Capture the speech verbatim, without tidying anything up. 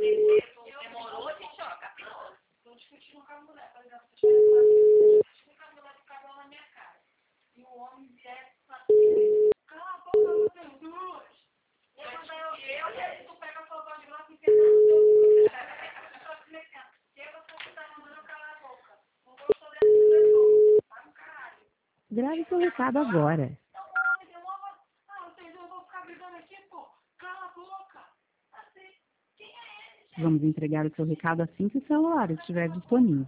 Demorou, a gente joga. Tô discutindo com a mulher, por exemplo, se eu com a mulher do cabelo na minha cara. E o homem vier e cala a boca, vocês duas. E aí, quando eu eu, tu pega a sua voz grossa e pega no teu cu. Só se metendo. E aí você tá mandando eu calar a boca. Não gostou dessa pessoa. Vai no caralho. Grave seu recado agora. Então, homem, demora. Ah, vocês duas vão ficar brigando aqui, pô. Cala a boca. Assim, quem é ele, gente? Vamos entregar o seu recado assim que o celular estiver disponível.